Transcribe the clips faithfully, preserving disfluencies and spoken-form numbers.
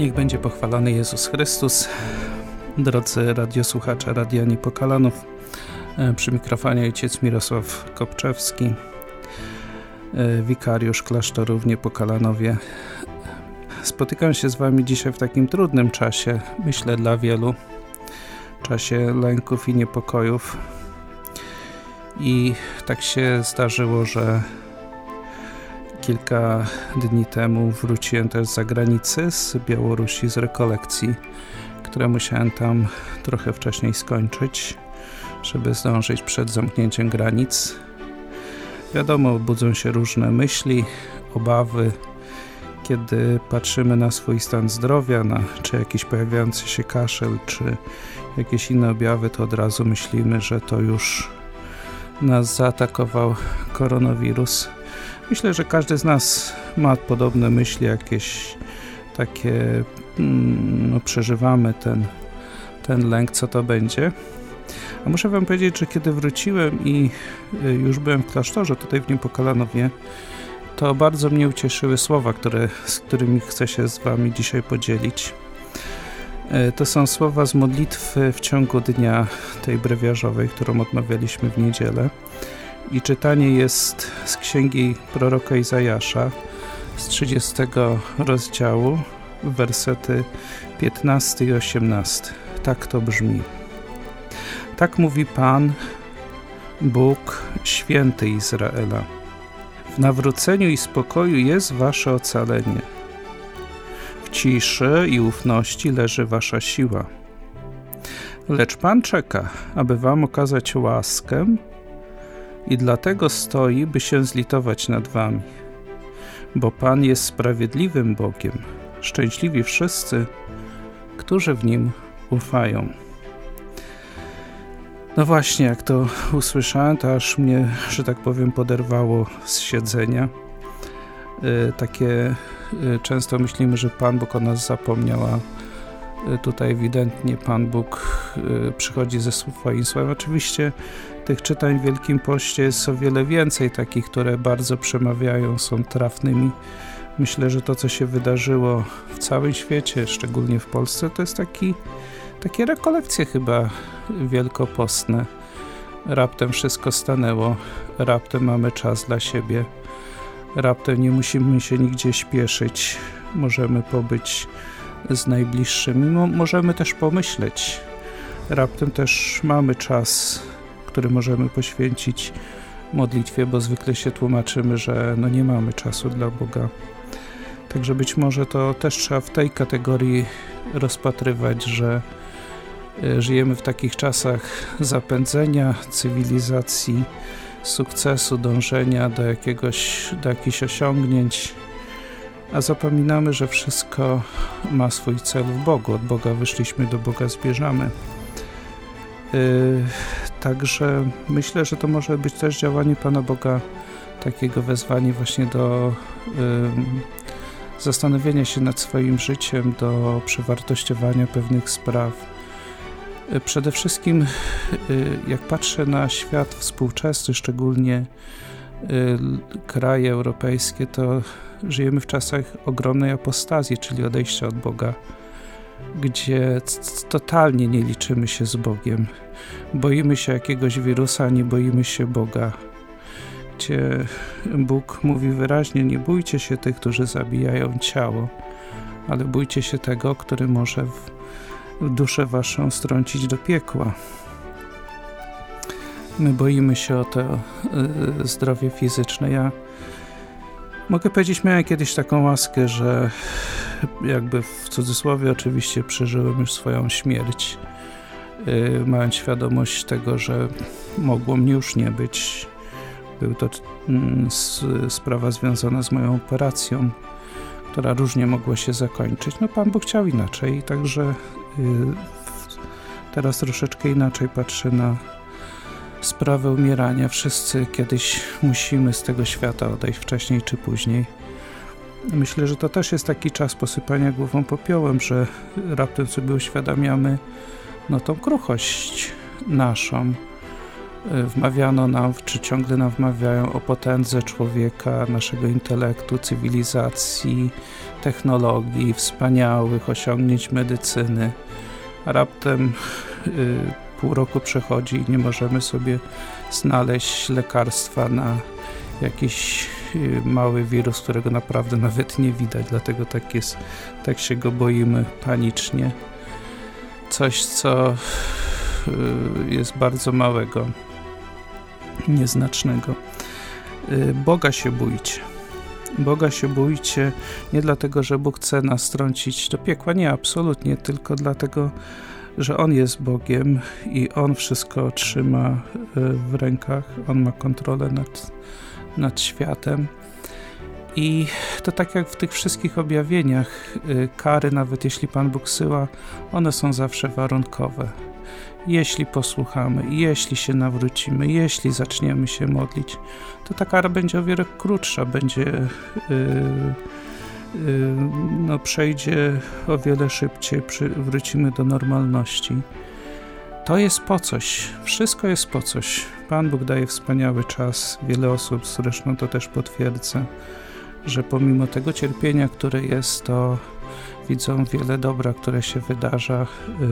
Niech będzie pochwalony Jezus Chrystus. Drodzy radiosłuchacze Radia Niepokalanów, przy mikrofonie ojciec Mirosław Kopczewski, wikariusz klasztoru w Niepokalanowie. Spotykam się z wami dzisiaj w takim trudnym czasie, myślę dla wielu, czasie lęków i niepokojów. I tak się zdarzyło, że kilka dni temu wróciłem też z zagranicy, z Białorusi, z rekolekcji, które musiałem tam trochę wcześniej skończyć, żeby zdążyć przed zamknięciem granic. Wiadomo, budzą się różne myśli, obawy, kiedy patrzymy na swój stan zdrowia, na czy jakiś pojawiający się kaszel, czy jakieś inne objawy, to od razu myślimy, że to już nas zaatakował koronawirus. Myślę, że każdy z nas ma podobne myśli, jakieś takie, no, przeżywamy ten, ten lęk, co to będzie. A muszę wam powiedzieć, że kiedy wróciłem i już byłem w klasztorze tutaj w Niepokalanowie, to bardzo mnie ucieszyły słowa, które, z którymi chcę się z wami dzisiaj podzielić. To są słowa z modlitwy w ciągu dnia tej brewiarzowej, którą odmawialiśmy w niedzielę. I czytanie jest z księgi proroka Izajasza z trzydziestego rozdziału, wersety piętnasty i osiemnasty. Tak to brzmi. Tak mówi Pan, Bóg, święty Izraela. W nawróceniu i spokoju jest wasze ocalenie. W ciszy i ufności leży wasza siła. Lecz Pan czeka, aby wam okazać łaskę, i dlatego stoi, by się zlitować nad wami. Bo Pan jest sprawiedliwym Bogiem. Szczęśliwi wszyscy, którzy w Nim ufają. No właśnie, jak to usłyszałem, to aż mnie, że tak powiem, poderwało z siedzenia. Yy, takie yy, często myślimy, że Pan Bóg o nas zapomniał, a yy, tutaj ewidentnie Pan Bóg yy, przychodzi ze swoim słowem. Oczywiście tych czytań w Wielkim Poście jest o wiele więcej, takich, które bardzo przemawiają, są trafnymi. Myślę, że to, co się wydarzyło w całym świecie, szczególnie w Polsce, to jest taki, takie rekolekcje chyba wielkopostne. Raptem wszystko stanęło, raptem mamy czas dla siebie, raptem nie musimy się nigdzie śpieszyć, możemy pobyć z najbliższymi, Mo- możemy też pomyśleć. Raptem też mamy czas, który możemy poświęcić modlitwie, bo zwykle się tłumaczymy, że no nie mamy czasu dla Boga. Także być może to też trzeba w tej kategorii rozpatrywać, że żyjemy w takich czasach zapędzenia, cywilizacji, sukcesu, dążenia do jakiegoś, do jakichś osiągnięć, a zapominamy, że wszystko ma swój cel w Bogu. Od Boga wyszliśmy, do Boga zbierzamy. Yy, także myślę, że to może być też działanie Pana Boga, takiego wezwanie właśnie do yy, zastanowienia się nad swoim życiem, do przewartościowania pewnych spraw. Yy, przede wszystkim, yy, jak patrzę na świat współczesny, szczególnie yy, kraje europejskie, to żyjemy w czasach ogromnej apostazji, czyli odejścia od Boga, gdzie totalnie nie liczymy się z Bogiem. Boimy się jakiegoś wirusa, nie boimy się Boga. Gdzie Bóg mówi wyraźnie, nie bójcie się tych, którzy zabijają ciało, ale bójcie się tego, który może w, w duszę waszą strącić do piekła. My boimy się o to y, zdrowie fizyczne. Ja mogę powiedzieć, miałem kiedyś taką łaskę, że jakby w cudzysłowie oczywiście przeżyłem już swoją śmierć, yy, mając świadomość tego, że mogło mnie już nie być. Był to mm, s, sprawa związana z moją operacją, która różnie mogła się zakończyć. No Pan Bóg chciał inaczej, także yy, teraz troszeczkę inaczej patrzę na sprawę umierania. Wszyscy kiedyś musimy z tego świata odejść, wcześniej czy później. Myślę, że to też jest taki czas posypania głową popiołem, że raptem sobie uświadamiamy no tą kruchość naszą, Wmawiano nam, czy ciągle nam wmawiają o potędze człowieka, naszego intelektu, cywilizacji, technologii, wspaniałych osiągnięć medycyny. A raptem y, pół roku przechodzi i nie możemy sobie znaleźć lekarstwa na jakiś y, mały wirus, którego naprawdę nawet nie widać, dlatego tak jest, tak się go boimy panicznie. Coś, co y, jest bardzo małego, nieznacznego. Y, Boga się bójcie. Boga się bójcie nie dlatego, że Bóg chce nas strącić do piekła, nie, absolutnie, tylko dlatego, że On jest Bogiem i On wszystko trzyma w rękach, On ma kontrolę nad, nad światem. I to tak jak w tych wszystkich objawieniach, kary, nawet jeśli Pan Bóg zsyła, one są zawsze warunkowe. Jeśli posłuchamy, jeśli się nawrócimy, jeśli zaczniemy się modlić, to ta kara będzie o wiele krótsza, będzie yy, yy, no, przejdzie o wiele szybciej, przy, wrócimy do normalności. To jest po coś, wszystko jest po coś. Pan Bóg daje wspaniały czas, wiele osób zresztą to też potwierdza, że pomimo tego cierpienia, które jest, to widzą wiele dobra, które się wydarza yy,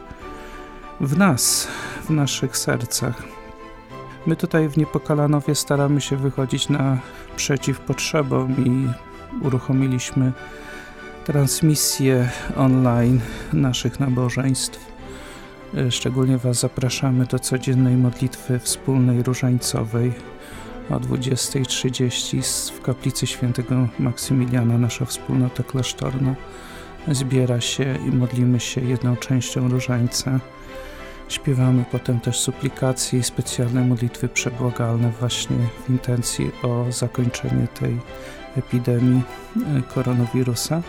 w nas, w naszych sercach. My tutaj w Niepokalanowie staramy się wychodzić naprzeciw potrzebom i uruchomiliśmy transmisję online naszych nabożeństw. Szczególnie Was zapraszamy do codziennej modlitwy wspólnej różańcowej o dwudziestej trzydzieści w kaplicy świętego Maksymiliana. Nasza wspólnota klasztorna zbiera się i modlimy się jedną częścią różańca. Śpiewamy potem też suplikacje i specjalne modlitwy przebłagalne właśnie w intencji o zakończenie tej epidemii koronawirusa.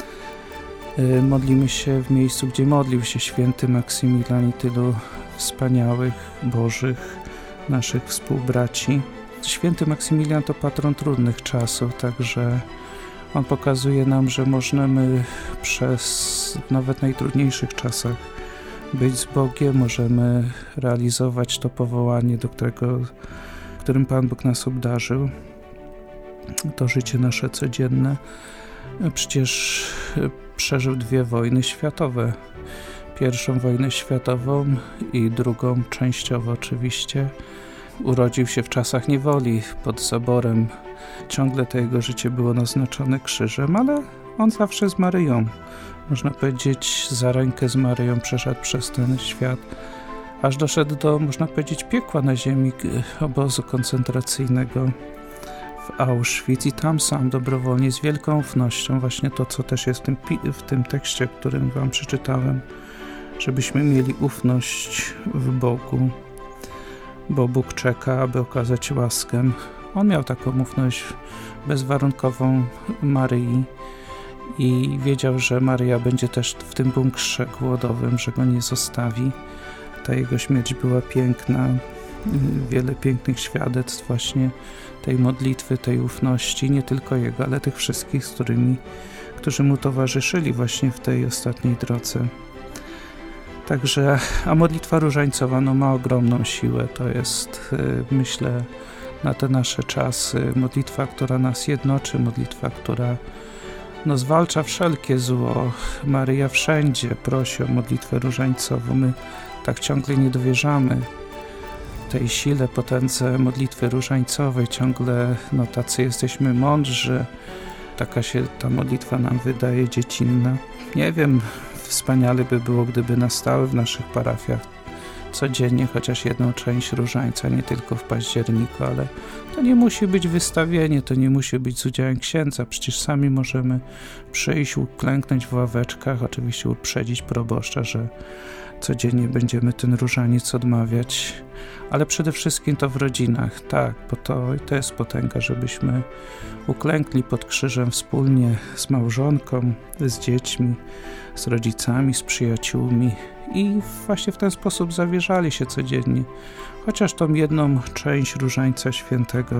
Modlimy się w miejscu, gdzie modlił się święty Maksymilian i tylu wspaniałych, bożych, naszych współbraci. Święty Maksymilian to patron trudnych czasów, także on pokazuje nam, że możemy przez nawet najtrudniejszych czasach być z Bogiem, możemy realizować to powołanie, do którego, którym Pan Bóg nas obdarzył. To życie nasze codzienne. Przecież przeżył dwie wojny światowe. Pierwszą wojnę światową i drugą częściowo oczywiście. Urodził się w czasach niewoli pod zaborem. Ciągle to jego życie było naznaczone krzyżem, ale on zawsze z Maryją. Można powiedzieć, za rękę z Maryją przeszedł przez ten świat, aż doszedł do, można powiedzieć, piekła na ziemi obozu koncentracyjnego w Auschwitz i tam sam dobrowolnie, z wielką ufnością, właśnie to, co też jest w tym, w tym tekście, którym Wam przeczytałem, żebyśmy mieli ufność w Bogu, bo Bóg czeka, aby okazać łaskę. On miał taką ufność bezwarunkową Maryi i wiedział, że Maryja będzie też w tym bunkrze głodowym, że go nie zostawi. Ta jego śmierć była piękna, wiele pięknych świadectw właśnie tej modlitwy, tej ufności, nie tylko jego, ale tych wszystkich, z którymi, którzy mu towarzyszyli właśnie w tej ostatniej drodze. Także, a modlitwa różańcowa no, ma ogromną siłę, to jest, myślę, na te nasze czasy, modlitwa, która nas jednoczy, modlitwa, która no, zwalcza wszelkie zło. Maryja wszędzie prosi o modlitwę różańcową. My tak ciągle nie dowierzamy tej sile, potędze modlitwy różańcowej. Ciągle no, tacy jesteśmy mądrzy. Taka się ta modlitwa nam wydaje dziecinna. Nie wiem, wspaniale by było, gdyby nastały w naszych parafiach codziennie chociaż jedną część różańca, nie tylko w październiku, ale to nie musi być wystawienie, to nie musi być z udziałem księdza. Przecież sami możemy przyjść, uklęknąć w ławeczkach, oczywiście uprzedzić proboszcza, że codziennie będziemy ten różaniec odmawiać, ale przede wszystkim to w rodzinach, tak, bo to, to jest potęga, żebyśmy uklękli pod krzyżem wspólnie z małżonką, z dziećmi, z rodzicami, z przyjaciółmi i właśnie w ten sposób zawierzali się codziennie, chociaż tą jedną część różańca świętego,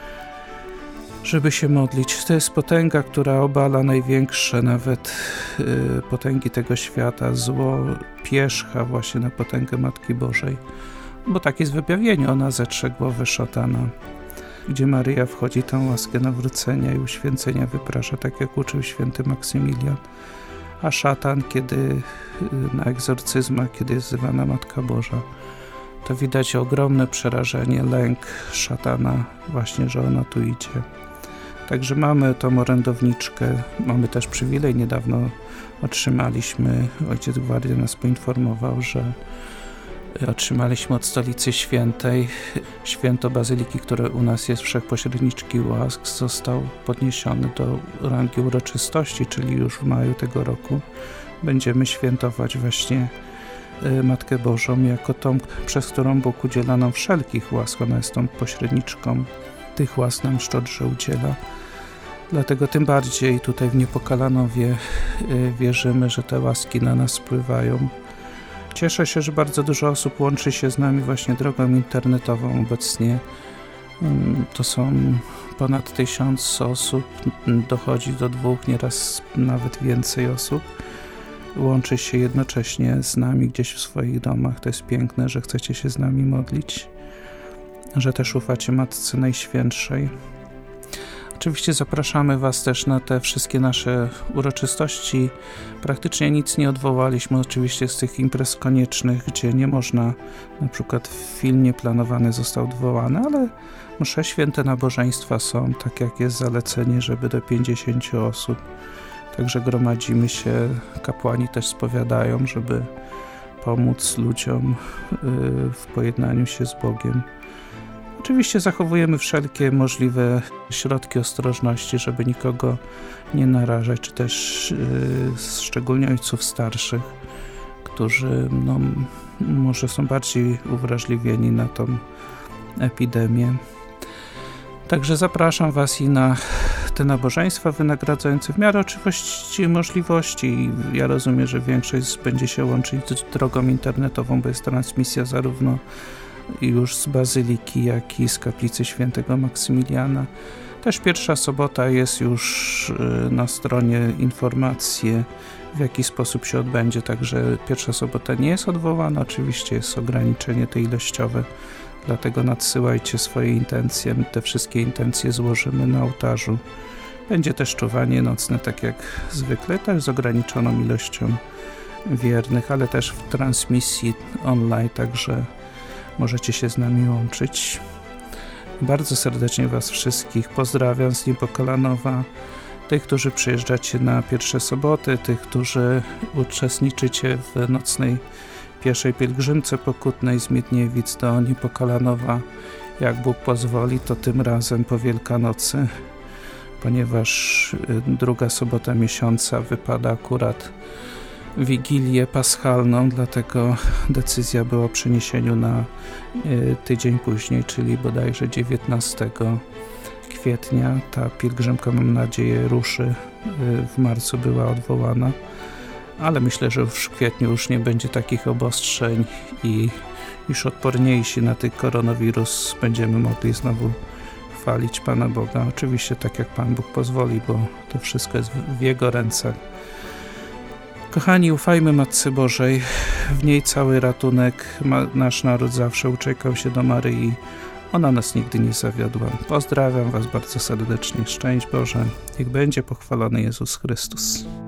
żeby się modlić. To jest potęga, która obala największe nawet y, potęgi tego świata, zło pierzcha właśnie na potęgę Matki Bożej. bo tak jest w objawieniu, ona zetrze głowę szatana, gdzie Maryja wchodzi tą łaskę nawrócenia i uświęcenia wyprasza, tak jak uczył święty Maksymilian. A szatan, kiedy na egzorcyzmach, kiedy jest wzywana Matka Boża, to widać ogromne przerażenie, lęk szatana, właśnie, że ona tu idzie. Także mamy tą orędowniczkę, mamy też przywilej, niedawno otrzymaliśmy, ojciec Gwardia nas poinformował, że otrzymaliśmy od Stolicy Świętej święto Bazyliki, które u nas jest wszechpośredniczki łask, został podniesiony do rangi uroczystości, czyli już w maju tego roku będziemy świętować właśnie Matkę Bożą jako tą, przez którą Bóg udziela nam wszelkich łask. Ona jest tą pośredniczką, tych łask nam szczodrze udziela. Dlatego tym bardziej tutaj w Niepokalanowie wierzymy, że te łaski na nas spływają. Cieszę się, że bardzo dużo osób łączy się z nami właśnie drogą internetową obecnie. To są ponad tysiąc osób, dochodzi do dwóch, nieraz nawet więcej osób. Łączy się jednocześnie z nami gdzieś w swoich domach. To jest piękne, że chcecie się z nami modlić, że też ufacie Matce Najświętszej. Oczywiście zapraszamy Was też na te wszystkie nasze uroczystości. Praktycznie nic nie odwołaliśmy, oczywiście z tych imprez koniecznych, gdzie nie można, na przykład film nieplanowany został odwołany, ale msze święte nabożeństwa są, tak jak jest zalecenie, żeby do pięćdziesięciu osób. Także gromadzimy się, kapłani też spowiadają, żeby pomóc ludziom w pojednaniu się z Bogiem. Oczywiście zachowujemy wszelkie możliwe środki ostrożności, żeby nikogo nie narażać, czy też yy, szczególnie ojców starszych, którzy no, może są bardziej uwrażliwieni na tą epidemię. Także zapraszam Was i na te nabożeństwa wynagradzające w miarę oczywiście możliwości. Ja rozumiem, że większość będzie się łączyć drogą internetową, bo jest transmisja zarówno już z Bazyliki, jak i z Kaplicy Świętego Maksymiliana. Też pierwsza sobota jest już na stronie informacje, w jaki sposób się odbędzie, także pierwsza sobota nie jest odwołana, oczywiście jest ograniczenie te ilościowe, dlatego nadsyłajcie swoje intencje, my te wszystkie intencje złożymy na ołtarzu. Będzie też czuwanie nocne, tak jak zwykle, też z ograniczoną ilością wiernych, ale też w transmisji online, także możecie się z nami łączyć. Bardzo serdecznie Was wszystkich pozdrawiam z Niepokalanowa, tych, którzy przyjeżdżacie na pierwsze soboty, tych, którzy uczestniczycie w nocnej pieszej pielgrzymce pokutnej z Miedniewic do Niepokalanowa. Jak Bóg pozwoli, to tym razem po Wielkanocy, ponieważ druga sobota miesiąca wypada akurat Wigilię Paschalną, dlatego decyzja była o przeniesieniu na y, tydzień później, czyli bodajże dziewiętnastego kwietnia. Ta pielgrzymka, mam nadzieję, ruszy. Y, w marcu była odwołana, ale myślę, że już w kwietniu już nie będzie takich obostrzeń i już odporniejsi na ten koronawirus będziemy mogli znowu chwalić Pana Boga. Oczywiście tak jak Pan Bóg pozwoli, bo to wszystko jest w Jego rękach. Kochani, ufajmy Matce Bożej, w niej cały ratunek, Ma, nasz naród zawsze uciekał się do Maryi, ona nas nigdy nie zawiodła. Pozdrawiam Was bardzo serdecznie, szczęść Boże, niech będzie pochwalony Jezus Chrystus.